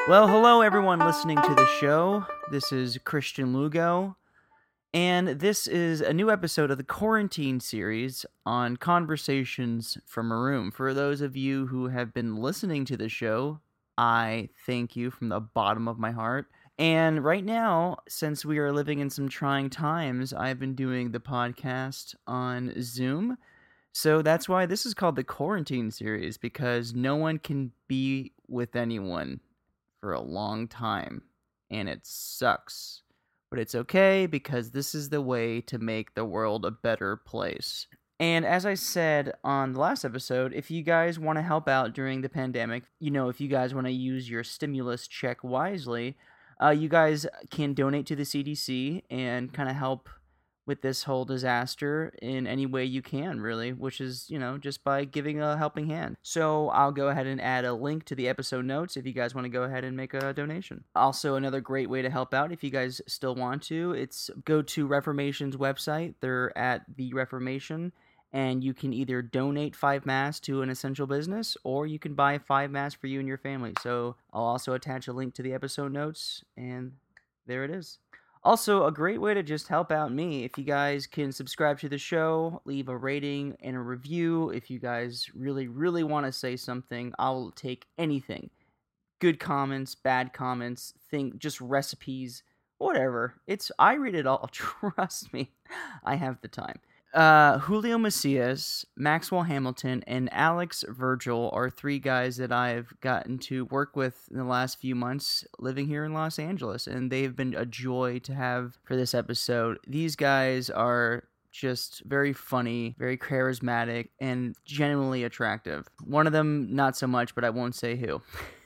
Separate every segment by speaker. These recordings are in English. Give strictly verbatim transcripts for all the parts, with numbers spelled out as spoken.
Speaker 1: Well, hello everyone listening to the show. This is Christian Lugo, and this is a new episode of the Quarantine series on Conversations from a Room. For those of you who have been listening to the show, I thank you from the bottom of my heart. And right now, since we are living in some trying times, I've been doing the podcast on Zoom. So that's why this is called the Quarantine series, because no one can be with anyone for a long time, and it sucks. But it's okay, because this is the way to make the world a better place. And as I said on the last episode, if you guys want to help out during the pandemic, you know, if you guys want to use your stimulus check wisely, uh, you guys can donate to the C D C and kind of help with this whole disaster in any way you can, really, which is, you know, just by giving a helping hand. So I'll go ahead and add a link to the episode notes if you guys want to go ahead and make a donation. Also, another great way to help out, if you guys still want to, it's go to Reformation's website. They're at The Reformation, and you can either donate five masks to an essential business, or you can buy five masks for you and your family. So I'll also attach a link to the episode notes, and there it is. Also, a great way to just help out me, if you guys can subscribe to the show, leave a rating and a review. If you guys really, really want to say something, I'll take anything. Good comments, bad comments, think just recipes, whatever. It's I read it all. Trust me, I have the time. Uh, Julio Macias, Maxwell Hamilton, and Alex Virgil are three guys that I've gotten to work with in the last few months living here in Los Angeles, and they've been a joy to have for this episode. These guys are just very funny, very charismatic, and genuinely attractive. One of them, not so much, but I won't say who.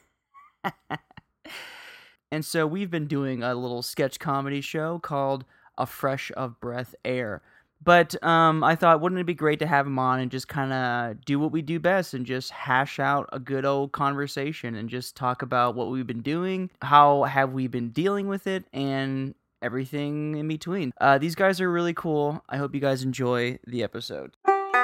Speaker 1: And so we've been doing a little sketch comedy show called A Fresh of Breath Air. But um, I thought, wouldn't it be great to have him on and just kind of do what we do best and just hash out a good old conversation and just talk about what we've been doing, how have we been dealing with it, and everything in between. Uh, these guys are really cool. I hope you guys enjoy the episode.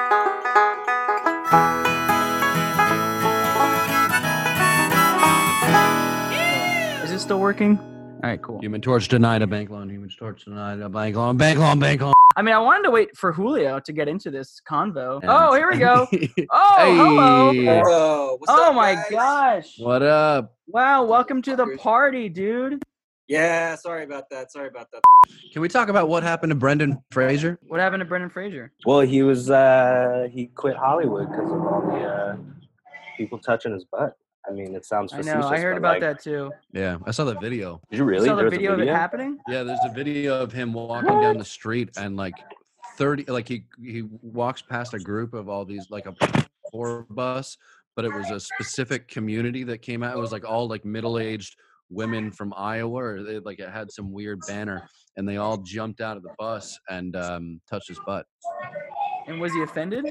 Speaker 1: Is it still working? All right, cool.
Speaker 2: Human Torch denied a bank loan. Human Torch denied a bank loan. Bank loan. Bank loan.
Speaker 1: I mean, I wanted to wait for Julio to get into this convo.
Speaker 2: And-
Speaker 1: oh, here we go. Oh,
Speaker 2: Hey.
Speaker 1: hello.
Speaker 3: Whoa, what's
Speaker 1: Oh
Speaker 3: up,
Speaker 1: my
Speaker 3: guys?
Speaker 1: gosh.
Speaker 2: What up?
Speaker 1: Wow, welcome to the party, dude.
Speaker 3: Yeah, sorry about that. Sorry about that.
Speaker 2: Can we talk about what happened to Brendan Fraser?
Speaker 1: What happened to Brendan Fraser?
Speaker 4: Well, he was uh, he quit Hollywood because of all the uh, people touching his butt. I mean, it sounds
Speaker 1: I
Speaker 4: facetious.
Speaker 1: know, I heard
Speaker 4: but,
Speaker 1: about
Speaker 4: like,
Speaker 1: that too.
Speaker 2: Yeah, I saw the video.
Speaker 4: Did you really?
Speaker 1: Saw the
Speaker 4: There's a
Speaker 1: video of it happening?
Speaker 2: Yeah, there's a video of him walking down the street and like thirty, like he he walks past a group of all these like a tour bus, but it was a specific community that came out. It was like all like middle-aged women from Iowa, or they, like it had some weird banner, and they all jumped out of the bus and um, touched his butt.
Speaker 1: And was he offended?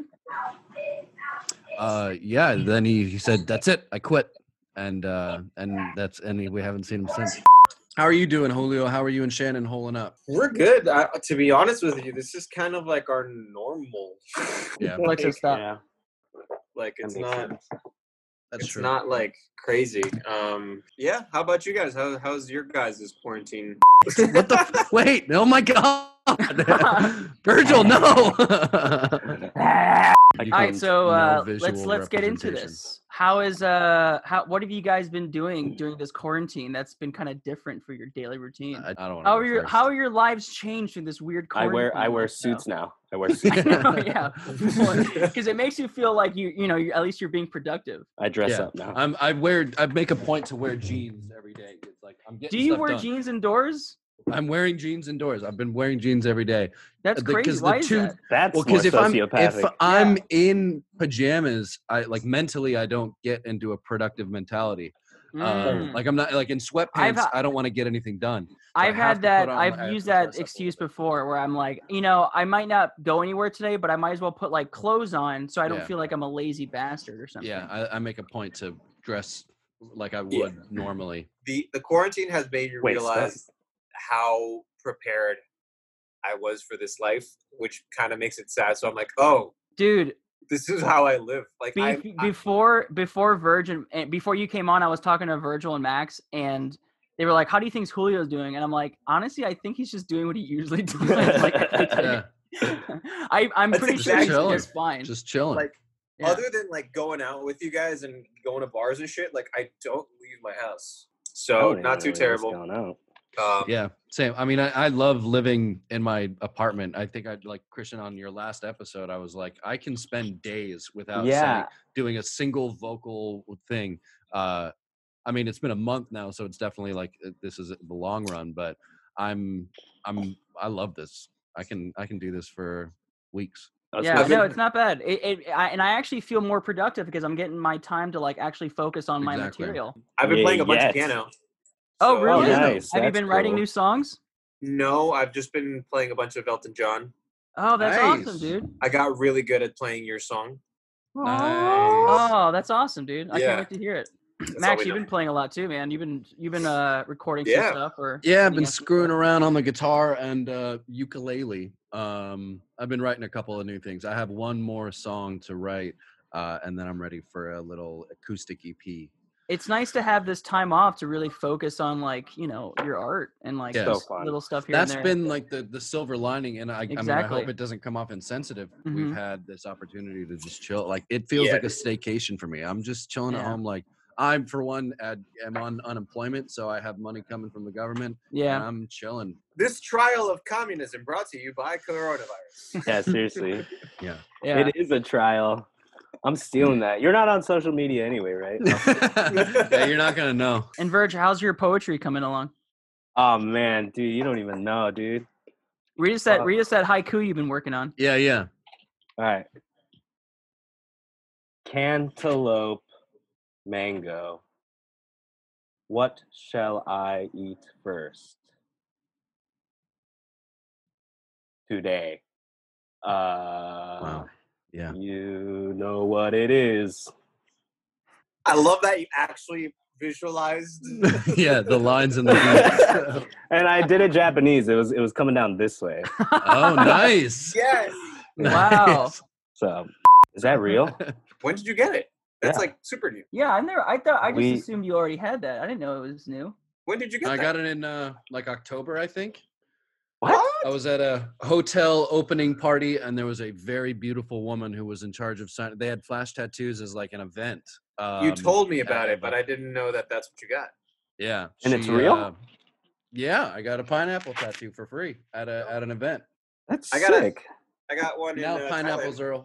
Speaker 2: Uh, yeah. Then he, he said, "That's it, I quit," and uh, and that's and he, we haven't seen him since. How are you doing, Julio? How are you and Shannon holding up?
Speaker 3: We're good. I, to be honest with you, this is kind of like our normal.
Speaker 2: Yeah,
Speaker 1: Alexa,
Speaker 3: like,
Speaker 1: stop.
Speaker 4: Yeah,
Speaker 3: like
Speaker 4: that
Speaker 3: it's
Speaker 4: makes
Speaker 3: not.
Speaker 4: sense.
Speaker 2: that's
Speaker 3: It's
Speaker 2: true.
Speaker 3: not like crazy. Um, yeah. How about you guys? How how's your guys' quarantine?
Speaker 2: What the? F- wait! Oh my God! Virgil, no!
Speaker 1: All right, so
Speaker 2: No
Speaker 1: uh,
Speaker 2: visual
Speaker 1: let's let's get into
Speaker 2: representation.
Speaker 1: this. How is uh how what have you guys been doing during this quarantine? That's been kind of different for your daily routine.
Speaker 2: I, I don't want
Speaker 1: How are your how are your lives changed in this weird
Speaker 4: I
Speaker 1: quarantine?
Speaker 4: wear I wear
Speaker 1: lifestyle?
Speaker 4: suits now. I wear suits.
Speaker 1: I know, yeah, because it makes you feel like you you know you, at least you're being productive.
Speaker 4: I dress
Speaker 2: Yeah.
Speaker 4: up now.
Speaker 2: I'm. I wear. I make a point to wear jeans every day. It's like I'm getting.
Speaker 1: Do you
Speaker 2: stuff
Speaker 1: wear
Speaker 2: done.
Speaker 1: jeans indoors?
Speaker 2: I'm wearing jeans indoors. I've been wearing jeans every day.
Speaker 1: That's
Speaker 2: Uh, the-
Speaker 1: crazy.
Speaker 2: 'cause the
Speaker 1: Why is
Speaker 2: two-
Speaker 1: that?
Speaker 4: That's
Speaker 2: Well,
Speaker 4: more
Speaker 2: because if I'm
Speaker 4: sociopathic.
Speaker 2: if I'm in pajamas, I like mentally I don't get into a productive mentality.
Speaker 1: Mm.
Speaker 2: Um, like I'm not like in sweatpants.
Speaker 1: I've ha-
Speaker 2: I don't want to get anything done. So I
Speaker 1: I've
Speaker 2: have
Speaker 1: had
Speaker 2: to
Speaker 1: that.
Speaker 2: put on- I
Speaker 1: I've
Speaker 2: have
Speaker 1: used
Speaker 2: to
Speaker 1: that
Speaker 2: dress up a
Speaker 1: excuse
Speaker 2: little bit.
Speaker 1: before, where I'm like, you know, I might not go anywhere today, but I might as well put like clothes on, so I don't
Speaker 2: Yeah.
Speaker 1: feel like I'm a lazy bastard or something.
Speaker 2: Yeah, I, I make a point to dress like I would
Speaker 3: Yeah.
Speaker 2: normally.
Speaker 3: the the quarantine has made you
Speaker 4: Wait,
Speaker 3: realize how prepared I was for this life, which kind of makes it sad. So I'm like, oh,
Speaker 1: Dude,
Speaker 3: this is how I live. Like
Speaker 1: Be-
Speaker 3: I, I
Speaker 1: before before Virgin and before you came on, I was talking to Virgil and Max, and they were like, "How do you think Julio's doing?" And I'm like, honestly, I think he's just doing what he usually does. Like every day.
Speaker 2: Yeah,
Speaker 1: I I'm
Speaker 3: That's
Speaker 1: pretty sure
Speaker 3: exactly-
Speaker 1: he's
Speaker 2: chilling.
Speaker 1: just fine.
Speaker 2: just chilling.
Speaker 3: like
Speaker 1: Yeah.
Speaker 3: other than like going out with you guys and going to bars and shit. Like I don't leave my house, so
Speaker 4: I don't
Speaker 3: not
Speaker 4: even
Speaker 3: too
Speaker 4: know what's
Speaker 3: terrible.
Speaker 4: going on.
Speaker 3: Um,
Speaker 2: Yeah, same. I mean, I, I love living in my apartment. I think I'd like Christian on your last episode. I was like, I can spend days without saying,
Speaker 4: Yeah.
Speaker 2: doing a single vocal thing. Uh, I mean, it's been a month now, so it's definitely like uh, this is the long run. But I'm, I'm, I love this. I can, I can do this for weeks.
Speaker 4: I was
Speaker 1: Yeah,
Speaker 4: gonna
Speaker 1: no,
Speaker 4: say-
Speaker 1: it's not bad. It, it I, and I actually feel more productive because I'm getting my time to like actually focus on my
Speaker 2: Exactly.
Speaker 1: material.
Speaker 3: I've been
Speaker 4: Yeah,
Speaker 3: playing a bunch
Speaker 4: yes.
Speaker 3: of piano.
Speaker 1: Oh,
Speaker 3: So-
Speaker 1: really?
Speaker 2: yeah.
Speaker 4: nice.
Speaker 1: Have you
Speaker 4: That's
Speaker 1: been writing
Speaker 4: cool.
Speaker 1: new songs?
Speaker 3: No, I've just been playing a bunch of Elton John.
Speaker 1: Oh, that's
Speaker 2: Nice.
Speaker 1: awesome, dude.
Speaker 3: I got really good at playing your song.
Speaker 2: Nice.
Speaker 1: Oh, that's awesome, dude. I
Speaker 3: Yeah.
Speaker 1: can't wait to hear it.
Speaker 3: That's all
Speaker 1: Max,
Speaker 3: we
Speaker 1: you've
Speaker 3: know.
Speaker 1: been playing a lot too, man. You've been you've been uh recording
Speaker 3: Yeah.
Speaker 1: some stuff or
Speaker 2: Yeah, I've
Speaker 1: putting
Speaker 2: been
Speaker 1: out some
Speaker 2: screwing
Speaker 1: stuff?
Speaker 2: around on the guitar and uh, ukulele. Um, I've been writing a couple of new things. I have one more song to write, uh, and then I'm ready for a little acoustic E P.
Speaker 1: It's nice to have this time off to really focus on like, you know, your art and like
Speaker 2: Yeah.
Speaker 4: So
Speaker 1: just
Speaker 4: fun.
Speaker 1: little stuff here
Speaker 2: That's
Speaker 1: and there.
Speaker 2: been like the the silver lining, and I, I mean, I
Speaker 1: Exactly.
Speaker 2: hope it doesn't come off insensitive.
Speaker 1: Mhm.
Speaker 2: We've had this opportunity to just chill. Like it feels
Speaker 3: Yeah.
Speaker 2: like a staycation for me. I'm just chilling at
Speaker 1: Yeah.
Speaker 2: home. Like I'm for one, ad, am on unemployment, so I have money coming from the government, and
Speaker 1: yeah.
Speaker 2: I'm chilling.
Speaker 3: This trial of communism brought to you by coronavirus.
Speaker 4: Yeah, seriously.
Speaker 2: Yeah.
Speaker 1: Yeah.
Speaker 4: It is a trial. I'm stealing that. You're not on social media anyway, right?
Speaker 2: Yeah, you're not gonna know.
Speaker 1: And Verge, how's your poetry coming along?
Speaker 4: Oh man, dude, you don't even know, dude.
Speaker 1: Read us that
Speaker 4: Uh,
Speaker 1: read us that haiku you've been working on.
Speaker 2: Yeah, yeah.
Speaker 4: All right. Cantaloupe, mango. What shall I eat first? Today. Uh,
Speaker 2: Wow. Yeah.
Speaker 4: You know what it is.
Speaker 3: I love that you actually visualized.
Speaker 2: Yeah, the lines in the beat.
Speaker 4: And I did it Japanese. It was it was coming down this way.
Speaker 2: Oh, nice.
Speaker 3: Yes.
Speaker 1: Wow.
Speaker 2: Nice.
Speaker 4: So, is that real?
Speaker 3: When did you get it? That's
Speaker 4: Yeah.
Speaker 3: like super new.
Speaker 1: Yeah, I never I thought I just
Speaker 4: We-
Speaker 1: assumed you already had that. I didn't know it was new.
Speaker 3: When did you get
Speaker 2: I
Speaker 3: that?
Speaker 2: got it in uh, like October, I think.
Speaker 4: What?
Speaker 2: I was at a hotel opening party, and there was a very beautiful woman who was in charge of signing. They had flash tattoos as like an event. Um,
Speaker 3: You told me
Speaker 2: at
Speaker 3: about
Speaker 2: a-
Speaker 3: it, but I didn't know that that's what you got.
Speaker 2: Yeah.
Speaker 4: And it's
Speaker 2: she,
Speaker 4: real?
Speaker 2: uh, yeah, I got a pineapple tattoo for free at a at an event.
Speaker 4: That's
Speaker 3: I gotta-
Speaker 4: sick.
Speaker 3: I got one
Speaker 2: Now
Speaker 3: in uh,
Speaker 2: pineapples
Speaker 3: Thailand.
Speaker 2: are.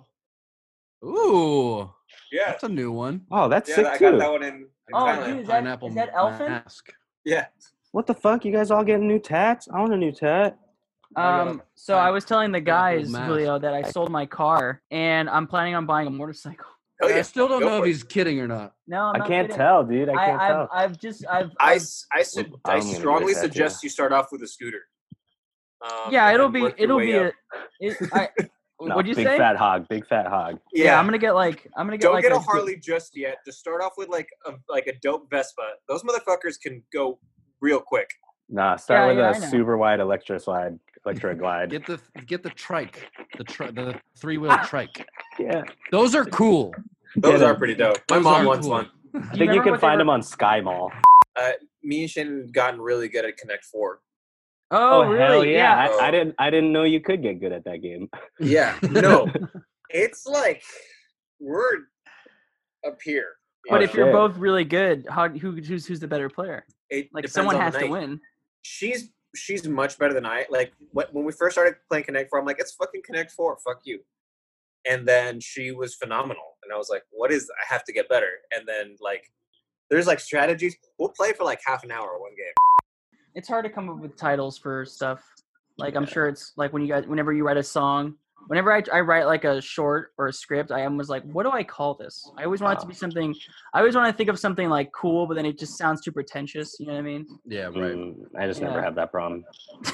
Speaker 2: Ooh,
Speaker 3: Yeah,
Speaker 2: that's a new one.
Speaker 4: Oh, that's
Speaker 3: yeah,
Speaker 4: sick
Speaker 3: I
Speaker 4: too.
Speaker 3: got that one in, in
Speaker 1: Oh,
Speaker 3: Thailand.
Speaker 1: dude, is that-
Speaker 2: Pineapple
Speaker 1: is that Elfin?
Speaker 2: mask.
Speaker 3: Yeah,
Speaker 4: What the fuck? You guys all getting new tats? I want a new tat.
Speaker 2: I got a
Speaker 1: Um so I was telling the
Speaker 2: pineapple
Speaker 1: guys,
Speaker 2: mask.
Speaker 1: Julio, that I sold my car and I'm planning on buying a motorcycle.
Speaker 3: oh
Speaker 2: I
Speaker 3: yeah.
Speaker 2: still don't
Speaker 3: Go
Speaker 2: know if
Speaker 3: for it.
Speaker 2: he's kidding or not.
Speaker 1: No, I'm
Speaker 4: I
Speaker 1: not
Speaker 4: can't
Speaker 1: kidding.
Speaker 4: tell, dude. I
Speaker 1: I,
Speaker 4: can't
Speaker 1: I've,
Speaker 4: tell.
Speaker 1: I've just I've,
Speaker 3: I,
Speaker 1: I've
Speaker 3: s- I, su-
Speaker 4: I'm
Speaker 3: I
Speaker 4: gonna get a
Speaker 3: strongly
Speaker 4: tattoo.
Speaker 3: suggest you start off with a scooter. Um,
Speaker 1: yeah,
Speaker 3: and
Speaker 1: it'll
Speaker 3: then
Speaker 1: be
Speaker 3: work your
Speaker 1: it'll
Speaker 3: way
Speaker 1: be a
Speaker 3: up.
Speaker 1: it, I,
Speaker 4: No,
Speaker 1: what'd you
Speaker 4: big
Speaker 1: say?
Speaker 4: fat hog. Big fat hog.
Speaker 1: Yeah,
Speaker 3: Yeah,
Speaker 1: I'm gonna get like I'm gonna get
Speaker 3: don't
Speaker 1: like
Speaker 3: get a
Speaker 1: good-
Speaker 3: Harley just yet. Just start off with like a like a dope Vespa. Those motherfuckers can go real quick.
Speaker 4: Nah, start
Speaker 1: Yeah,
Speaker 4: with
Speaker 1: yeah,
Speaker 4: a
Speaker 1: I know.
Speaker 4: super wide electro slide, electro glide.
Speaker 2: Get the get the trike, the tri- the three wheel trike.
Speaker 4: Yeah.
Speaker 2: Those are cool.
Speaker 3: Those
Speaker 4: Yeah,
Speaker 3: are pretty dope. My
Speaker 2: Those
Speaker 3: mom
Speaker 2: are
Speaker 3: wants
Speaker 2: cool.
Speaker 3: one.
Speaker 4: I
Speaker 1: Do
Speaker 4: think you
Speaker 1: remember
Speaker 4: can
Speaker 1: what they
Speaker 4: find
Speaker 1: were-
Speaker 4: them on Sky Mall.
Speaker 3: Me and Shannon gotten really good at Connect Four.
Speaker 1: Oh, really?
Speaker 4: hell yeah!
Speaker 3: Yeah.
Speaker 4: I, I didn't. I didn't know you could get good at that game.
Speaker 3: Yeah, no, it's like we're up here.
Speaker 1: But
Speaker 4: Oh,
Speaker 1: if you're
Speaker 4: shit.
Speaker 1: both really good, how who who's who's the better player?
Speaker 3: it
Speaker 1: Like
Speaker 3: depends
Speaker 1: someone
Speaker 3: on the
Speaker 1: has to
Speaker 3: night.
Speaker 1: win.
Speaker 3: She's she's much better than I. Like wh- when we first started playing Connect Four, I'm like, it's fucking Connect Four. Fuck you. And then she was phenomenal, and I was like, what is? I have to get better. And then like, there's like strategies. We'll play for like half an hour one game.
Speaker 1: It's hard to come up with titles for stuff. Like I'm sure it's like when you guys whenever you write a song, whenever I, I write like a short or a script, I am was like, what do I call this? I always want it to be something. I always want to think of something like cool, but then it just sounds too pretentious. You know what I mean?
Speaker 2: Yeah, right.
Speaker 4: Mm, I just never
Speaker 1: Yeah.
Speaker 4: have that problem.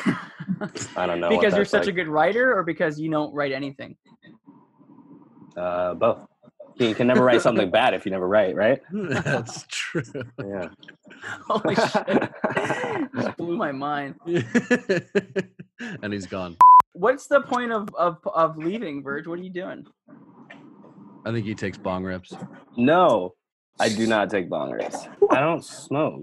Speaker 4: I don't know. what
Speaker 1: because you're
Speaker 4: that's
Speaker 1: such a
Speaker 4: like.
Speaker 1: good writer, or because you don't write anything.
Speaker 4: Uh, both. You can never write something bad if you never write, right?
Speaker 2: That's true.
Speaker 4: Yeah.
Speaker 1: Holy shit! Just blew my mind.
Speaker 2: And he's gone.
Speaker 1: What's the point of of of leaving, Verge? What are you doing?
Speaker 2: I think he takes bong rips.
Speaker 4: No, I do not take bong rips. I don't smoke.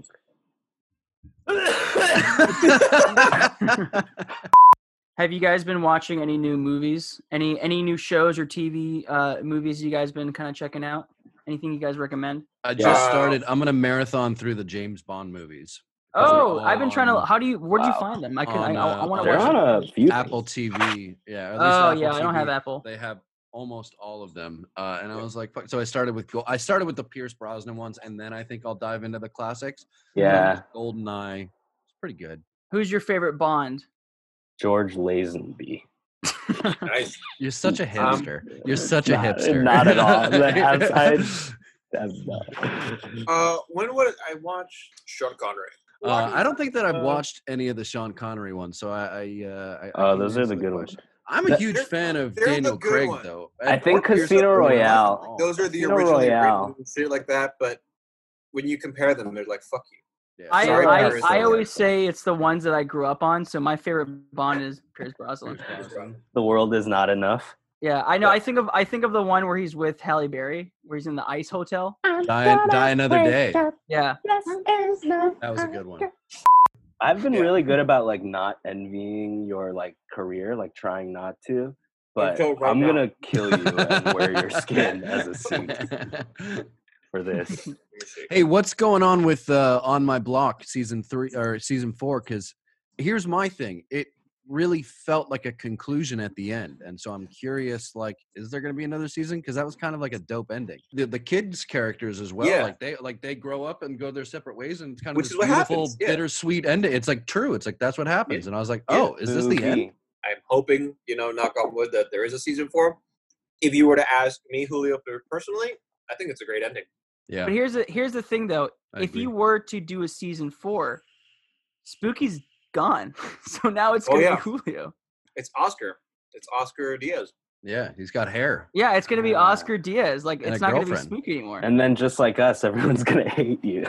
Speaker 1: Have you guys been watching any new movies? Any any new shows or T V uh, movies you guys been kind of checking out? Anything you guys recommend?
Speaker 2: I just
Speaker 3: Yeah.
Speaker 2: started. I'm gonna marathon through the James Bond movies. because they're
Speaker 1: Oh, I've been
Speaker 2: all
Speaker 1: trying to.
Speaker 2: on
Speaker 1: How do you? Where did you
Speaker 4: Wow.
Speaker 1: find them? I could. I,
Speaker 2: on,
Speaker 1: I, I
Speaker 2: uh,
Speaker 1: want to
Speaker 4: They're
Speaker 1: watch
Speaker 4: on
Speaker 1: them.
Speaker 4: a few
Speaker 2: Apple
Speaker 4: things.
Speaker 2: T V. Yeah. At least
Speaker 1: Oh
Speaker 2: Apple
Speaker 1: yeah, I don't
Speaker 2: T V,
Speaker 1: have Apple.
Speaker 2: They have almost all of them, uh, and I was like, fuck. So I started with I started with the Pierce Brosnan ones, and then I think I'll dive into the classics.
Speaker 4: Yeah,
Speaker 2: GoldenEye. It's pretty good.
Speaker 1: Who's your favorite Bond?
Speaker 4: George Lazenby.
Speaker 3: Nice.
Speaker 2: You're such a
Speaker 3: Um,
Speaker 2: hipster. You're such a
Speaker 4: not-
Speaker 2: hipster.
Speaker 4: not at all. That's- I- That's not.
Speaker 3: Uh, when would I watch Sean Connery?
Speaker 2: Uh, I don't think that I've
Speaker 3: Uh,
Speaker 2: watched any of the Sean Connery ones, so I. I, uh, I I
Speaker 4: Oh,
Speaker 2: can't
Speaker 4: those are
Speaker 2: answer
Speaker 4: the good ones.
Speaker 2: question. I'm a
Speaker 4: That-
Speaker 2: huge
Speaker 3: They're-
Speaker 2: fan of
Speaker 3: they're the
Speaker 2: Daniel
Speaker 3: good
Speaker 2: Craig,
Speaker 3: ones.
Speaker 2: though.
Speaker 4: I
Speaker 2: And-
Speaker 4: think
Speaker 2: or Pierce
Speaker 4: Casino
Speaker 2: Brosnan.
Speaker 4: Royale.
Speaker 3: Those are the
Speaker 4: Casino
Speaker 3: originally
Speaker 4: Royale.
Speaker 3: written and shit like that, but when you compare them, they're like, fuck you.
Speaker 2: Yeah.
Speaker 1: I
Speaker 3: Sorry,
Speaker 1: I,
Speaker 3: Pierce
Speaker 1: I
Speaker 3: Brosnan.
Speaker 1: always say it's the ones that I grew up on. So my favorite Bond is Pierce Brosnan.
Speaker 2: Pierce Brosnan.
Speaker 4: The world is not enough.
Speaker 1: Yeah, I know. I think of I think of the one where he's with Halle Berry, where he's in the ice hotel.
Speaker 2: Die, die another day.
Speaker 1: Yeah.
Speaker 2: That was a good one.
Speaker 4: I've been
Speaker 3: Yeah.
Speaker 4: really good about like not envying your like career, like trying not to. But
Speaker 3: Until right
Speaker 4: I'm
Speaker 3: now.
Speaker 4: gonna kill you and wear your skin as a suit for this.
Speaker 3: Let me see.
Speaker 2: Hey, what's going on with uh, On My Block season three or season four? Because here's my thing: it really felt like a conclusion at the end, and so I'm curious. Like, is there going to be another season? Because that was kind of like a dope ending. The the kids' characters as well,
Speaker 3: Yeah.
Speaker 2: like they like they grow up and go their separate ways, and it's kind of
Speaker 3: Which
Speaker 2: this
Speaker 3: is what
Speaker 2: beautiful,
Speaker 3: happens, yeah.
Speaker 2: bittersweet ending. It's like true. It's like that's what happens, and I was like,
Speaker 3: Yeah.
Speaker 2: oh, is this the end?
Speaker 4: Spooky.
Speaker 3: I'm hoping, you know, knock on wood, that there is a season four. If you were to ask me, Julio, personally, I think it's a great ending.
Speaker 2: Yeah,
Speaker 1: But here's the here's the thing though.
Speaker 2: I
Speaker 1: If
Speaker 2: agree.
Speaker 1: you were to do a season four, Spooky's gone. So now it's
Speaker 3: Oh,
Speaker 1: gonna
Speaker 3: yeah.
Speaker 1: be Julio.
Speaker 3: It's Oscar. It's Oscar Diaz.
Speaker 2: yeah, he's got hair.
Speaker 1: Yeah, it's gonna be
Speaker 4: Ah.
Speaker 1: Oscar Diaz. Like
Speaker 2: And
Speaker 1: it's
Speaker 2: a
Speaker 1: not gonna be
Speaker 2: girlfriend.
Speaker 1: Spooky anymore.
Speaker 4: And then just like us, everyone's gonna hate you.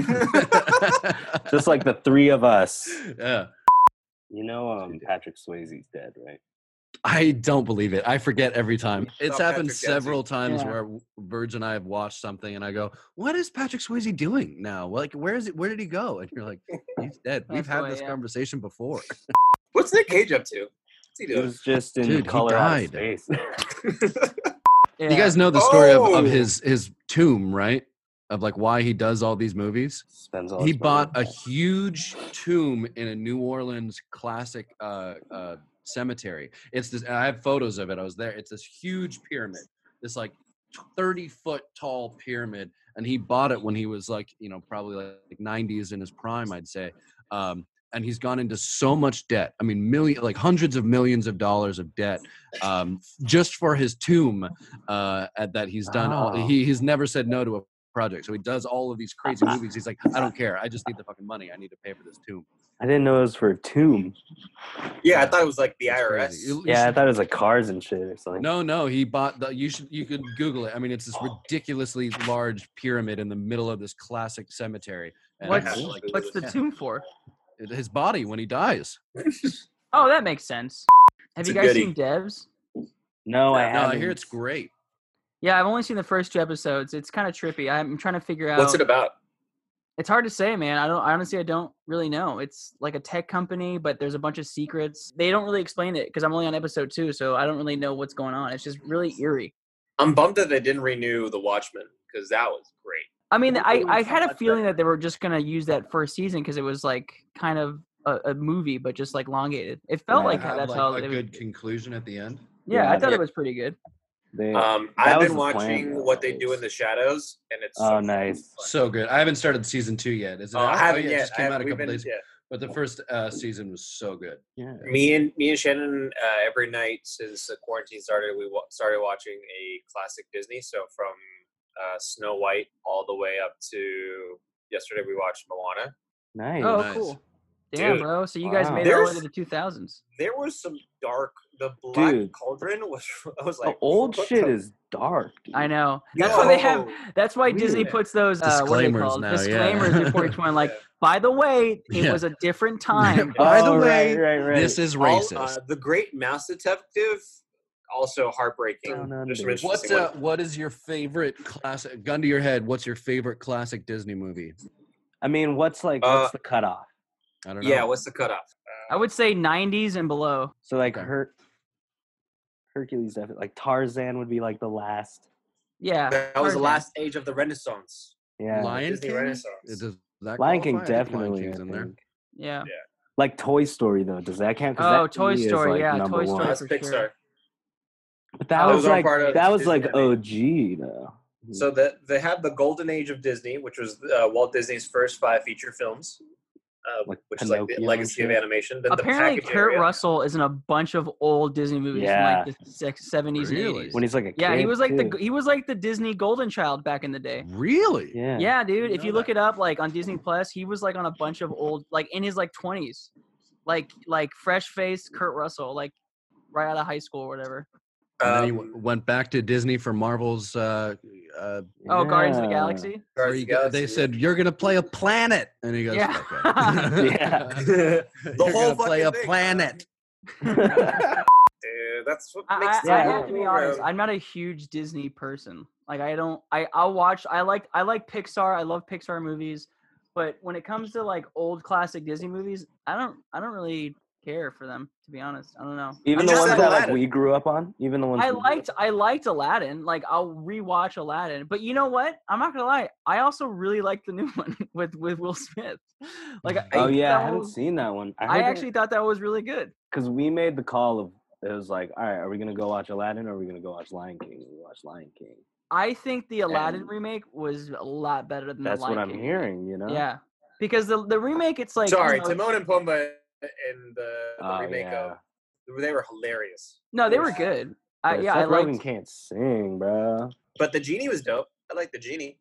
Speaker 4: Just like the three of us.
Speaker 2: Yeah.
Speaker 4: You know, um, Patrick Swayze's dead, right?
Speaker 2: I don't believe it. I forget every time. It's
Speaker 3: About
Speaker 2: happened
Speaker 3: Patrick Dempsey.
Speaker 2: several times
Speaker 1: Yeah.
Speaker 2: where Verge and I have watched something and I go, "What is Patrick Swayze doing now? Like, where is it? Where did he go?" And you're like, "He's dead." We've
Speaker 1: That's
Speaker 2: had
Speaker 1: why,
Speaker 2: this
Speaker 1: yeah.
Speaker 2: conversation before.
Speaker 3: What's Nick Cage up to? What's he
Speaker 4: He
Speaker 3: doing?
Speaker 4: was just in
Speaker 2: Dude, he
Speaker 4: Color Out
Speaker 2: died.
Speaker 4: of Space.
Speaker 1: Yeah.
Speaker 2: You guys know the story of,
Speaker 3: Oh!
Speaker 2: of his his tomb, right? Of like why he does all these movies.
Speaker 4: Spends all
Speaker 2: He
Speaker 4: his money.
Speaker 2: bought a huge tomb in a New Orleans classic uh, uh, cemetery. It's this. I have photos of it. I was there. It's this huge pyramid, this like thirty foot tall pyramid, and he bought it when he was like, you know, probably like nineties in his prime, I'd say. Um, and he's gone into so much debt. I mean, million, like hundreds of millions of dollars of debt, um, just for his tomb uh, at, that he's done. All,
Speaker 4: Oh.
Speaker 2: he he's never said no to a project. So he does all of these crazy movies. He's like, I don't care. I just need the fucking money. I need to pay for this tomb.
Speaker 4: I didn't know it was for a tomb.
Speaker 3: Yeah, I thought it was like the
Speaker 2: It's
Speaker 3: I R S.
Speaker 2: crazy. You- you
Speaker 4: Yeah, I
Speaker 2: should-
Speaker 4: thought it was like cars and shit or something.
Speaker 2: no, no, he bought the. You should. You could Google it. I mean, it's this ridiculously large pyramid in the middle of this classic cemetery. And
Speaker 1: What's
Speaker 2: it's like
Speaker 1: what's the
Speaker 2: yeah,
Speaker 1: tomb for?
Speaker 2: his body when he dies?
Speaker 1: Oh, that makes sense. Have
Speaker 3: It's
Speaker 1: you
Speaker 3: a
Speaker 1: guys
Speaker 3: goodie.
Speaker 1: seen Devs?
Speaker 4: No, I
Speaker 2: No,
Speaker 4: haven't.
Speaker 2: I hear it's great.
Speaker 1: Yeah, I've only seen the first two episodes. It's kind of trippy. I'm trying to figure out.
Speaker 3: What's it about?
Speaker 1: It's hard to say, man. I don't. I honestly, I don't really know. It's like a tech company, but there's a bunch of secrets. They don't really explain it because I'm only on episode two, so I don't really know what's going on. It's just really eerie.
Speaker 3: I'm bummed that they didn't renew The Watchmen because that was great.
Speaker 1: I mean, I, I had a
Speaker 3: much
Speaker 1: feeling
Speaker 3: better.
Speaker 1: that they were just gonna use that first season because it was like kind of a, a movie, but just like elongated. It felt
Speaker 4: Yeah,
Speaker 1: like
Speaker 2: Have,
Speaker 1: that's
Speaker 2: like,
Speaker 1: how
Speaker 2: a
Speaker 1: they
Speaker 2: good
Speaker 1: would.
Speaker 2: conclusion at the end.
Speaker 1: Yeah,
Speaker 4: Yeah,
Speaker 1: I thought
Speaker 3: yeah.
Speaker 1: it was pretty good.
Speaker 4: They,
Speaker 3: Um,
Speaker 4: That
Speaker 3: I've
Speaker 4: was
Speaker 3: been
Speaker 4: the plan,
Speaker 3: watching
Speaker 4: though,
Speaker 3: What They
Speaker 4: was-
Speaker 3: Do in the Shadows, and it's
Speaker 4: oh,
Speaker 3: so
Speaker 4: nice.
Speaker 3: fun.
Speaker 2: So good. I haven't started season two yet. Is it?
Speaker 3: Uh,
Speaker 2: out?
Speaker 3: I haven't
Speaker 2: oh, yeah,
Speaker 3: yet.
Speaker 2: It just came
Speaker 3: I-
Speaker 2: out a
Speaker 3: we've
Speaker 2: couple
Speaker 3: been-
Speaker 2: days.
Speaker 3: yeah.
Speaker 2: But the first uh, season was so good.
Speaker 4: Yeah.
Speaker 3: Me and me and Shannon, uh, every night since the quarantine started, we wa- started watching a classic Disney. So from uh, Snow White all the way up to yesterday, we watched Moana.
Speaker 4: Nice.
Speaker 1: Oh,
Speaker 2: nice.
Speaker 1: cool. Damn,
Speaker 3: Dude.
Speaker 1: bro. So you guys
Speaker 4: Wow.
Speaker 1: made it all the way
Speaker 3: There's-
Speaker 1: to the two thousands.
Speaker 3: There was some dark. The Black
Speaker 4: Dude.
Speaker 3: Cauldron was. I was
Speaker 4: The
Speaker 3: like,
Speaker 4: old
Speaker 3: what
Speaker 4: shit
Speaker 3: the-
Speaker 4: is dark. Dude.
Speaker 1: I know. That's why they have.
Speaker 3: Yo.
Speaker 1: That's why Disney
Speaker 4: Weird.
Speaker 1: puts those uh, what are they
Speaker 2: Disclaimers
Speaker 1: called?
Speaker 2: now, yeah.
Speaker 1: Disclaimers before each one. Like,
Speaker 3: Yeah.
Speaker 1: by the way, it
Speaker 2: Yeah.
Speaker 1: was a different time.
Speaker 2: By the
Speaker 4: Oh,
Speaker 2: way,
Speaker 4: right, right, right.
Speaker 2: This is
Speaker 3: All,
Speaker 2: racist.
Speaker 3: uh, the Great Mouse Detective also heartbreaking.
Speaker 4: Down
Speaker 3: There's some
Speaker 4: Under.
Speaker 3: interesting
Speaker 2: What's
Speaker 3: ones.
Speaker 2: uh, what is your favorite classic? Gun to your head. What's your favorite classic Disney movie?
Speaker 4: I mean, what's like
Speaker 3: Uh,
Speaker 4: what's the cutoff?
Speaker 2: I don't know.
Speaker 3: Yeah, what's the cutoff?
Speaker 1: I would say nineties and below.
Speaker 4: So like
Speaker 2: Okay.
Speaker 4: Her- Hercules, definitely. Like Tarzan would be like the last.
Speaker 1: Yeah.
Speaker 3: That was the
Speaker 1: Tarzan.
Speaker 3: last age of the Renaissance.
Speaker 4: Yeah,
Speaker 2: Lion
Speaker 3: Disney
Speaker 2: King.
Speaker 3: Renaissance.
Speaker 2: Does that
Speaker 4: Lion King
Speaker 2: qualify? I think Lion
Speaker 4: definitely.
Speaker 2: King's
Speaker 4: I
Speaker 2: in there.
Speaker 4: think.
Speaker 1: Yeah.
Speaker 4: Like Toy Story though, does that count? 'Cause
Speaker 1: Oh,
Speaker 4: that to
Speaker 1: Toy
Speaker 4: me is,
Speaker 1: Story,
Speaker 4: like,
Speaker 1: yeah,
Speaker 4: number
Speaker 1: Toy
Speaker 4: one.
Speaker 1: Story
Speaker 3: That's
Speaker 1: for
Speaker 3: Pixar.
Speaker 1: sure.
Speaker 4: But that
Speaker 1: That
Speaker 4: was
Speaker 3: was all
Speaker 4: like
Speaker 3: part of
Speaker 4: that was
Speaker 3: Disney
Speaker 4: like
Speaker 3: animation.
Speaker 4: O G though.
Speaker 3: So the, they had the golden age of Disney, which was uh, Walt Disney's first five feature films, uh,
Speaker 4: Like
Speaker 3: which is like the
Speaker 4: Pinocchio and
Speaker 3: legacy of
Speaker 4: shit.
Speaker 3: animation. Then
Speaker 1: Apparently,
Speaker 3: the package
Speaker 1: Kurt
Speaker 3: area.
Speaker 1: Russell is in a bunch of old Disney movies
Speaker 4: Yeah.
Speaker 1: from like the six, seventies and
Speaker 2: Really?
Speaker 1: eighties.
Speaker 4: When he's like a
Speaker 1: yeah,
Speaker 4: kid
Speaker 1: he was like
Speaker 4: too.
Speaker 1: the he was like the Disney golden child back in the day.
Speaker 2: Really?
Speaker 4: yeah.
Speaker 1: Yeah, dude.
Speaker 2: didn't
Speaker 1: If you
Speaker 2: know
Speaker 1: look
Speaker 2: that.
Speaker 1: it up, like on Disney Plus, he was like on a bunch of old, like in his like twenties, like like fresh faced Kurt Russell, like right out of high school or whatever.
Speaker 2: And then he
Speaker 3: Um,
Speaker 2: w- went back to Disney for Marvel's. Uh, uh,
Speaker 1: Oh, Guardians of the
Speaker 4: Yeah.
Speaker 1: Galaxy.
Speaker 3: Guardians
Speaker 2: where
Speaker 3: of
Speaker 2: he
Speaker 3: the
Speaker 2: go- they
Speaker 3: Galaxy,
Speaker 2: said you're gonna play a planet, and he goes,
Speaker 1: Yeah.
Speaker 2: "Okay."
Speaker 4: Yeah.
Speaker 3: the
Speaker 2: You're
Speaker 3: whole
Speaker 2: gonna play a
Speaker 3: fucking thing,
Speaker 2: planet.
Speaker 3: Dude, that's what
Speaker 1: I,
Speaker 3: makes
Speaker 1: I,
Speaker 3: the
Speaker 1: I
Speaker 4: Yeah.
Speaker 1: have to be
Speaker 3: world
Speaker 1: honest.
Speaker 3: go
Speaker 1: I'm not a huge Disney person. Like I don't. I I'll watch. I like I like Pixar. I love Pixar movies, but when it comes to like old classic Disney movies, I don't. I don't really care for them. To be honest, I don't know.
Speaker 4: Even
Speaker 1: I'm
Speaker 4: the
Speaker 3: just
Speaker 4: ones
Speaker 3: said
Speaker 4: that like
Speaker 3: Aladdin.
Speaker 4: we grew up on, even the ones
Speaker 1: I
Speaker 4: we grew
Speaker 1: liked
Speaker 4: up
Speaker 1: I liked Aladdin. Like I'll rewatch Aladdin. But you know what? I'm not gonna lie. I also really like the new one with with Will Smith. Like
Speaker 4: on.
Speaker 1: I,
Speaker 4: Oh yeah, I
Speaker 1: that
Speaker 4: haven't
Speaker 1: was-
Speaker 4: seen that one.
Speaker 1: I actually thought that was really good.
Speaker 4: because we made the call of it was like, all right, are we gonna go watch Aladdin or are we gonna go watch Lion King? We watched Lion King.
Speaker 1: I think the Aladdin
Speaker 4: And
Speaker 1: remake was a lot better than
Speaker 4: That's
Speaker 1: the Lion
Speaker 4: what I'm
Speaker 1: King
Speaker 4: hearing. You know.
Speaker 1: remake. Yeah, because the the remake, it's like
Speaker 3: Sorry,
Speaker 1: you know,
Speaker 3: Timon and Pumbaa and the, the
Speaker 4: Oh,
Speaker 3: remake
Speaker 4: yeah.
Speaker 3: of they were hilarious.
Speaker 1: no, they were good. I,
Speaker 4: But
Speaker 1: yeah,
Speaker 4: Seth
Speaker 1: I liked.
Speaker 4: Rogen can't sing, bro.
Speaker 3: But the genie was dope. I like the genie.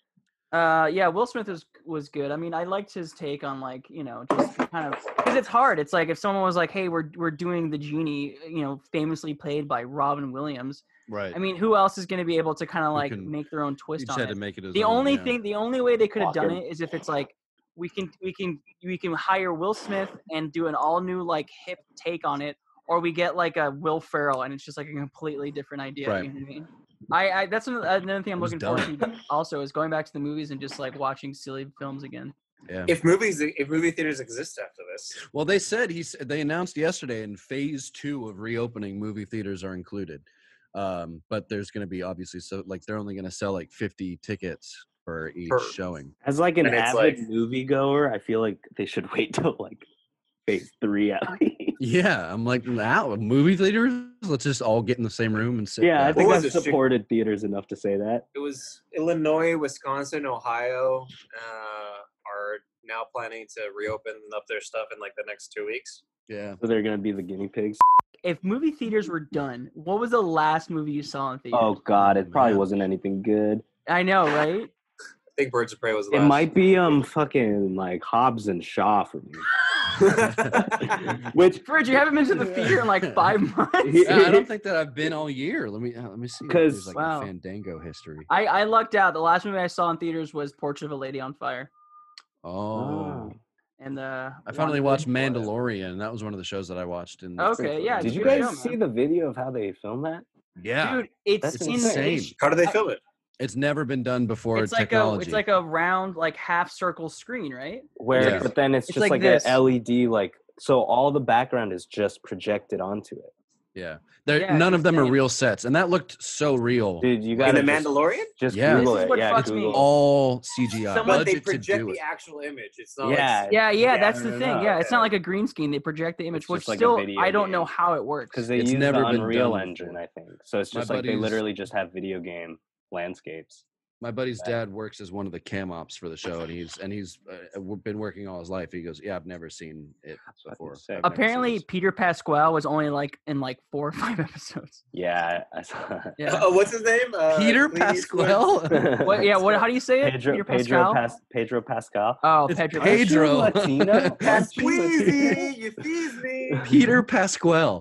Speaker 1: Uh, yeah, Will Smith was was good. I mean, I liked his take on like you know just kind of because it's hard. It's like if someone was like, "Hey, we're we're doing the genie," you know, famously played by Robin Williams.
Speaker 2: Right.
Speaker 1: I mean, who else is going to be able to kind of
Speaker 2: Who
Speaker 1: like
Speaker 2: can-
Speaker 1: make their own
Speaker 2: he
Speaker 1: twist
Speaker 2: just
Speaker 1: on
Speaker 2: had
Speaker 1: it?
Speaker 2: to make it his
Speaker 1: The
Speaker 2: own,
Speaker 1: only
Speaker 2: yeah.
Speaker 1: thing, the only way they could have done
Speaker 4: Walker.
Speaker 1: it is if it's like we can we can we can hire Will Smith and do an all new like hip take on it, or we get like a Will Ferrell and it's just like a completely different idea.
Speaker 2: Right.
Speaker 1: You know what I mean? I, I that's another, another thing I'm
Speaker 2: It was
Speaker 1: looking forward to. Also, is going back to the movies and just like watching silly films again.
Speaker 2: Yeah.
Speaker 3: If movies, if movie theaters exist after this,
Speaker 2: Well, they said he s- they announced yesterday in phase two of reopening, movie theaters are included. Um, but there's going to be obviously so like they're only going to sell like fifty tickets for each
Speaker 3: Per-
Speaker 2: showing.
Speaker 4: As like an
Speaker 3: And it's
Speaker 4: avid
Speaker 3: like-
Speaker 4: moviegoer, I feel like they should wait till like phase three at least.
Speaker 2: Yeah, I'm like, now movie theaters. Let's just all get in the same room and sit.
Speaker 4: Yeah, I
Speaker 2: down.
Speaker 4: think
Speaker 3: What
Speaker 4: I've
Speaker 3: was it, Chick-
Speaker 4: supported theaters enough to say that.
Speaker 3: it was Illinois, Wisconsin, Ohio uh, are now planning to reopen up their stuff in like the next two weeks.
Speaker 2: yeah.
Speaker 4: So they're gonna be the guinea pigs.
Speaker 1: If movie theaters were done, what was the last movie you saw in theaters?
Speaker 4: Oh God, it probably
Speaker 2: Man.
Speaker 4: wasn't anything good.
Speaker 1: I know, right?
Speaker 3: I think Birds of Prey was the
Speaker 4: It
Speaker 3: last.
Speaker 4: might be um fucking like Hobbs and Shaw for me. Which
Speaker 1: Fridge, you haven't been to the theater in like five months.
Speaker 2: Yeah, I don't think that I've been all year. Let me uh, let me see. if
Speaker 4: 'Cause-
Speaker 2: there's like
Speaker 1: Wow.
Speaker 2: a Fandango history.
Speaker 1: I, I lucked out. The last movie I saw in theaters was Portrait of a Lady on Fire.
Speaker 2: Oh,
Speaker 1: And uh,
Speaker 2: I finally watched
Speaker 1: WandaVision.
Speaker 2: Mandalorian. That was one of the shows that I watched. In
Speaker 1: Okay, yeah,
Speaker 4: Did
Speaker 1: it's
Speaker 4: you
Speaker 1: a good
Speaker 4: guys
Speaker 1: show,
Speaker 4: see
Speaker 1: man.
Speaker 4: the video of how they filmed that?
Speaker 2: Yeah,
Speaker 1: Dude, it's,
Speaker 4: That's
Speaker 2: insane.
Speaker 1: insane.
Speaker 3: How do they
Speaker 1: I-
Speaker 3: film it?
Speaker 2: it's never been done before.
Speaker 1: It's like
Speaker 2: technology.
Speaker 1: a it's like a round like half circle screen, right?
Speaker 4: Where
Speaker 2: Yeah.
Speaker 4: but then it's,
Speaker 1: It's
Speaker 4: just
Speaker 1: like
Speaker 4: like,
Speaker 1: this.
Speaker 4: an L E D like so all the background is just projected onto it.
Speaker 2: yeah. There,
Speaker 1: Yeah,
Speaker 2: none
Speaker 1: it's
Speaker 2: of them are
Speaker 1: insane.
Speaker 2: real sets, and that looked so real.
Speaker 4: Dude, you
Speaker 3: In
Speaker 4: gotta
Speaker 3: the
Speaker 4: just,
Speaker 3: Mandalorian?
Speaker 4: just
Speaker 2: Yeah.
Speaker 4: Google
Speaker 1: This is
Speaker 4: it.
Speaker 1: what
Speaker 4: Yeah,
Speaker 1: fucks me.
Speaker 4: Google it.
Speaker 2: All C G I.
Speaker 1: Someone-
Speaker 3: But they
Speaker 2: Budget to
Speaker 3: project
Speaker 2: do
Speaker 3: the
Speaker 2: it.
Speaker 3: actual image. It's not
Speaker 4: Yeah.
Speaker 3: like
Speaker 1: Yeah, yeah,
Speaker 3: Yeah,
Speaker 1: that's
Speaker 4: I
Speaker 1: the
Speaker 4: don't
Speaker 1: thing.
Speaker 4: know.
Speaker 1: Yeah, it's not like a green screen. They project the image,
Speaker 4: It's
Speaker 1: which
Speaker 4: just like a
Speaker 1: still
Speaker 4: video
Speaker 1: I don't know
Speaker 4: game.
Speaker 1: how it works.
Speaker 4: Because they
Speaker 2: It's
Speaker 4: use
Speaker 2: never
Speaker 4: the
Speaker 2: been
Speaker 4: Unreal
Speaker 2: done
Speaker 4: Engine,
Speaker 2: before.
Speaker 4: I think. So it's
Speaker 2: My
Speaker 4: just like they
Speaker 2: buddies-
Speaker 4: literally just have video game landscapes.
Speaker 2: My buddy's
Speaker 4: Yeah.
Speaker 2: dad works as one of the cam ops for the show, and he's and he's uh, been working all his life. He goes, "Yeah, I've never seen it
Speaker 4: fucking
Speaker 2: before."
Speaker 4: sick.
Speaker 2: I've never seen
Speaker 1: Apparently,
Speaker 2: this."
Speaker 1: Peter Pasquale was only like in like four or five episodes.
Speaker 4: Yeah, I saw that.
Speaker 1: Yeah.
Speaker 3: Oh, what's his name? Uh,
Speaker 2: Peter
Speaker 3: Clint Eastwood.
Speaker 2: Pasquale.
Speaker 1: What? Yeah. What? How do you say it?
Speaker 4: Pedro
Speaker 1: Peter
Speaker 4: Pedro
Speaker 1: Pascal.
Speaker 4: Pas, Pedro Pascal.
Speaker 1: Oh,
Speaker 2: It's
Speaker 1: Pedro.
Speaker 2: Pedro.
Speaker 4: Aren't you Latino?
Speaker 3: That's
Speaker 4: Aren't you Latino?
Speaker 3: Squeezy. You feed me.
Speaker 2: Peter Pasquale.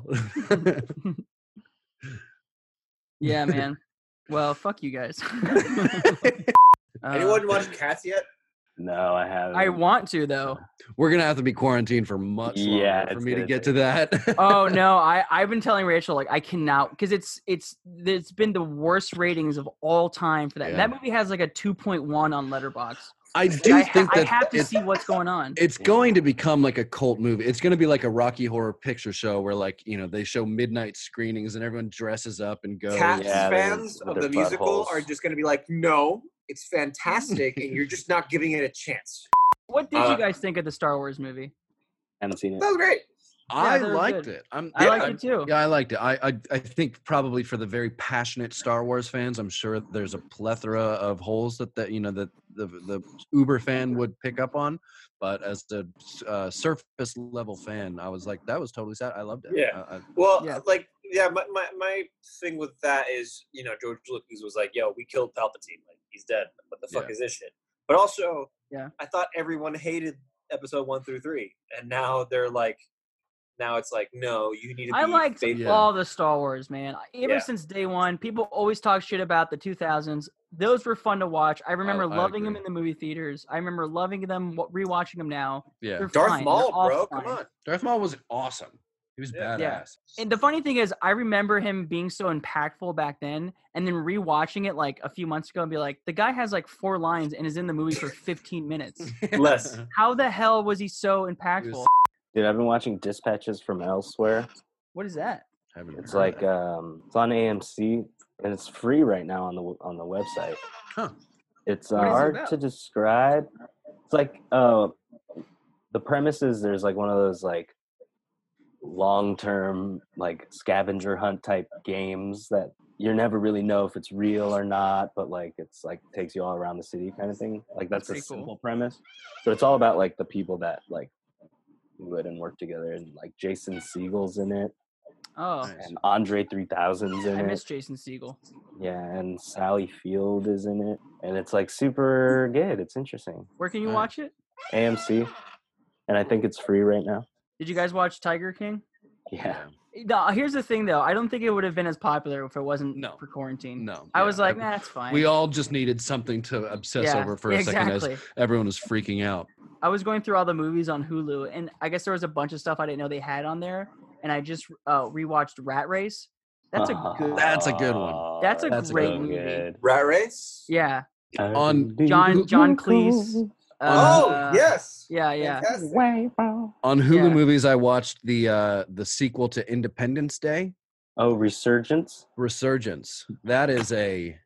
Speaker 1: Yeah, man. Well, fuck you guys. Uh,
Speaker 3: Anyone watch Cats yet?
Speaker 4: No, I haven't.
Speaker 1: I want to though.
Speaker 2: We're gonna have to be quarantined for much longer
Speaker 4: Yeah,
Speaker 2: for
Speaker 4: it's
Speaker 2: me to
Speaker 4: gonna
Speaker 2: get to
Speaker 4: take-
Speaker 2: that.
Speaker 1: Oh no, I I've been telling Rachel like I cannot because it's it's it's been the worst ratings of all time for that.
Speaker 2: Yeah.
Speaker 1: That movie has like a two point one on Letterboxd.
Speaker 2: I do
Speaker 1: I, ha-
Speaker 2: think
Speaker 1: I
Speaker 2: that
Speaker 1: have to
Speaker 2: it's,
Speaker 1: see what's going on.
Speaker 2: it's going to become like a cult movie. It's going to be like a Rocky Horror Picture Show where, like, you know, they show midnight screenings and everyone dresses up and goes.
Speaker 3: Cats
Speaker 4: Yeah, they-
Speaker 3: fans
Speaker 4: with
Speaker 3: of
Speaker 4: their
Speaker 3: the musical
Speaker 4: buttholes.
Speaker 3: are just going to be like, no, it's fantastic, and you're just not giving it a chance.
Speaker 1: What did
Speaker 3: Uh,
Speaker 1: you guys think of the Star Wars movie?
Speaker 4: haven't seen it.
Speaker 3: That was great.
Speaker 2: I
Speaker 1: that was
Speaker 2: liked
Speaker 1: good.
Speaker 2: it. I'm,
Speaker 1: I
Speaker 2: yeah,
Speaker 1: liked it too.
Speaker 2: Yeah, I liked it. I, I I think probably for the very passionate Star Wars fans, I'm sure there's a plethora of holes that that you know that the the Uber fan would pick up on. But as a uh, surface level fan, I was like, that was totally sad. I loved it.
Speaker 3: Yeah.
Speaker 2: Uh, I,
Speaker 3: Well,
Speaker 1: Yeah.
Speaker 3: like, yeah, my, my, my thing with that is, you know, George Lucas was like, yo, we killed Palpatine. Like, he's dead. What the fuck
Speaker 2: Yeah.
Speaker 3: is this shit? But also,
Speaker 1: Yeah.
Speaker 3: I thought everyone hated episode one through three. And now they're like, now it's like, no, you need to be
Speaker 1: I liked
Speaker 3: faithful.
Speaker 2: Yeah.
Speaker 1: all the Star Wars, man. Ever
Speaker 3: Yeah.
Speaker 1: since day one, people always talk shit about the two thousands. Those were fun to watch. I remember
Speaker 2: I
Speaker 1: loving them
Speaker 2: agree.
Speaker 1: in the movie theaters. I remember loving them, wa- rewatching them now.
Speaker 2: yeah.
Speaker 1: They're
Speaker 3: Darth
Speaker 1: fine. They're
Speaker 3: Maul,
Speaker 1: all
Speaker 3: bro.
Speaker 1: fine.
Speaker 3: Come on.
Speaker 2: Darth Maul was awesome. He was
Speaker 3: Yeah.
Speaker 2: badass.
Speaker 1: Yeah. And the funny thing is, I remember him being so impactful back then, and then rewatching it like a few months ago and be like, the guy has like four lines and is in the movie for fifteen minutes.
Speaker 3: Less.
Speaker 1: How the hell was he so impactful?
Speaker 4: Dude, I've been watching Dispatches from Elsewhere.
Speaker 1: What is that?
Speaker 2: Haven't
Speaker 4: It's
Speaker 2: heard
Speaker 4: like
Speaker 2: that.
Speaker 4: um, it's on A M C and it's free right now on the on the website.
Speaker 2: Huh.
Speaker 4: It's uh,
Speaker 1: What is it
Speaker 4: hard
Speaker 1: about?
Speaker 4: to describe. It's like uh, the premise is there's like one of those like long-term like scavenger hunt type games that you never really know if it's real or not, but like it's like takes you all around the city kind of thing. Like that's a
Speaker 1: Pretty cool.
Speaker 4: simple premise. So it's all about like the people that like live and work together, and like Jason Siegel's in it,
Speaker 1: Oh,
Speaker 2: Nice.
Speaker 4: and Andre three thousand's in
Speaker 1: I
Speaker 4: it.
Speaker 1: miss Jason Segel.
Speaker 4: Yeah, and Sally Field is in it, and it's like super good. It's interesting.
Speaker 1: Where can you
Speaker 2: Nice.
Speaker 1: watch it?
Speaker 4: A M C, and I think it's free right now.
Speaker 1: Did you guys watch Tiger King?
Speaker 4: Yeah,
Speaker 1: No, here's the thing though. I don't think it would have been as popular if it wasn't
Speaker 2: No.
Speaker 1: for quarantine.
Speaker 2: No.
Speaker 1: I
Speaker 2: yeah,
Speaker 1: was like,
Speaker 2: I-
Speaker 1: nah, it's fine.
Speaker 2: we all just needed something to obsess
Speaker 1: yeah,
Speaker 2: over for a
Speaker 1: exactly.
Speaker 2: second as everyone was freaking out.
Speaker 1: I was going through all the movies on Hulu, and I guess there was a bunch of stuff I didn't know they had on there, and I just uh, rewatched Rat Race. That's a good.
Speaker 2: That's a good one.
Speaker 4: Oh,
Speaker 1: That's a
Speaker 2: That's a
Speaker 1: great
Speaker 2: good one.
Speaker 1: movie.
Speaker 3: Rat Race?
Speaker 1: Yeah.
Speaker 2: On-
Speaker 1: John John Cleese.
Speaker 3: Oh,
Speaker 1: uh,
Speaker 3: yes.
Speaker 1: Yeah, yeah.
Speaker 3: Fantastic.
Speaker 2: On Hulu
Speaker 1: Yeah.
Speaker 2: Movies, I watched the uh, the sequel to Independence Day,
Speaker 4: Oh, Resurgence.
Speaker 2: Resurgence. That is a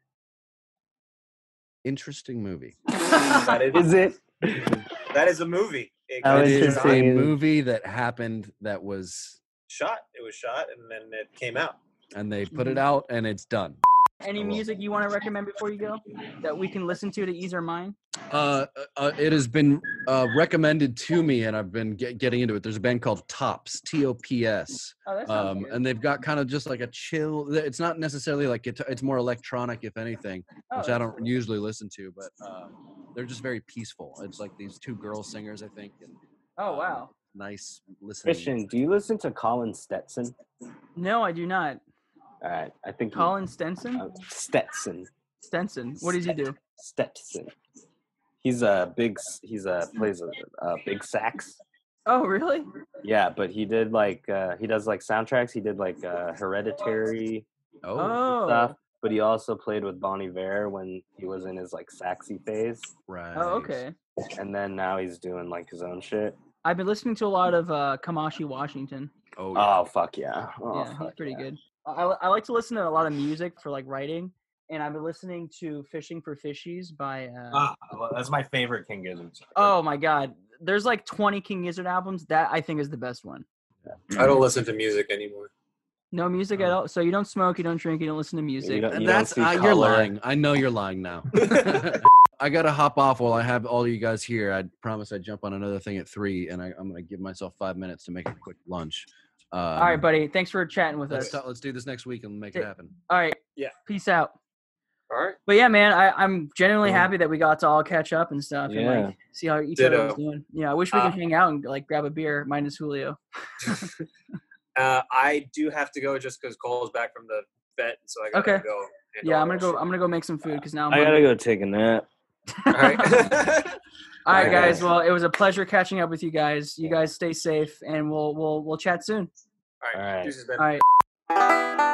Speaker 2: interesting movie.
Speaker 3: That is,
Speaker 4: Is it?
Speaker 3: that is a movie. It
Speaker 4: How
Speaker 3: got
Speaker 2: It is a
Speaker 4: interesting is-
Speaker 2: movie that happened that was,
Speaker 3: shot. It was shot, and then it came out.
Speaker 2: and they put it
Speaker 1: Mhm.
Speaker 2: out, and it's done.
Speaker 1: Any
Speaker 2: I will.
Speaker 1: music you want to recommend before you go that we can listen to to ease our mind?
Speaker 2: Uh, uh, it has been uh, recommended to me, and I've been get, getting into it. There's a band called Tops, T O P S,
Speaker 1: Oh, that sounds
Speaker 2: um,
Speaker 1: good.
Speaker 2: and they've got kind of just like a chill. It's not necessarily like it, it's more electronic, if anything,
Speaker 1: Oh,
Speaker 2: which I
Speaker 1: that's
Speaker 2: don't
Speaker 1: cool.
Speaker 2: usually listen to. But uh, they're just very peaceful. It's like these two girl singers, I think. And,
Speaker 1: Oh
Speaker 2: um,
Speaker 1: wow.
Speaker 2: nice listening.
Speaker 4: Christian, do you listen to Colin Stetson?
Speaker 1: No, I do not.
Speaker 4: All right, I think you-
Speaker 1: Colin Stenson.
Speaker 4: uh, Stetson.
Speaker 1: Stenson. What does he do?
Speaker 4: Stetson. He's a big. s- He's a plays a, a big sax.
Speaker 1: Oh, really?
Speaker 4: Yeah, but he did like uh, he does like soundtracks. He did like uh, Hereditary
Speaker 2: Oh,
Speaker 1: Oh.
Speaker 4: stuff. But he also played with Bon Iver when he was in his like saxy phase,
Speaker 2: right.
Speaker 1: Oh, okay.
Speaker 4: and then now he's doing like his own shit.
Speaker 1: I've been listening to a lot of uh, Kamashi Washington.
Speaker 2: Oh, yeah.
Speaker 4: Oh fuck yeah! Oh,
Speaker 1: yeah, he's
Speaker 4: fuck
Speaker 1: pretty
Speaker 4: yeah.
Speaker 1: good. I, I like to listen to a lot of music for like writing, and I've been listening to "Fishing for Fishies" by. Uh,
Speaker 5: Ah, well, that's my favorite King Gizzard song.
Speaker 1: oh my God, there's like twenty King Gizzard albums. That I think is the best one.
Speaker 3: I don't listen to music anymore.
Speaker 1: No music at all. So you don't smoke, you don't drink, you don't listen to music.
Speaker 4: don't-
Speaker 2: And
Speaker 4: you
Speaker 2: that's
Speaker 4: see
Speaker 2: uh, you're
Speaker 4: color.
Speaker 2: lying. I know you're lying now. I gotta hop off while I have all you guys here. I promise I'd jump on another thing at three, and I, I'm gonna give myself five minutes to make a quick lunch. Um,
Speaker 1: All right, buddy. Thanks for chatting with
Speaker 2: Let's
Speaker 1: us.
Speaker 2: talk, let's do this next week and make
Speaker 1: Yeah.
Speaker 2: it happen.
Speaker 1: All right.
Speaker 3: Yeah.
Speaker 1: Peace out.
Speaker 3: All right.
Speaker 1: But yeah, man, I, I'm genuinely
Speaker 4: Cool.
Speaker 1: happy that we got to all catch up and stuff and
Speaker 4: Yeah.
Speaker 1: like see how each other was
Speaker 3: Ditto.
Speaker 1: doing. Yeah, I wish we
Speaker 3: Uh,
Speaker 1: could hang out and like grab a beer, minus Julio.
Speaker 3: Uh, I do have to go just because Cole's back from the vet, so I gotta
Speaker 1: Okay.
Speaker 3: go. handle
Speaker 1: Yeah,
Speaker 3: all
Speaker 1: I'm gonna
Speaker 3: that
Speaker 1: go.
Speaker 3: shit.
Speaker 1: I'm gonna go make some food because now I'm
Speaker 4: I gotta
Speaker 1: hungry.
Speaker 4: go take a nap.
Speaker 3: All right.
Speaker 6: All right,
Speaker 3: Bye,
Speaker 6: guys.
Speaker 3: guys.
Speaker 6: Well, it was a pleasure catching up with you guys. You guys stay safe, and we'll we'll we'll chat soon.
Speaker 3: All right.
Speaker 4: All right.
Speaker 3: Deuces, Ben.
Speaker 6: All right.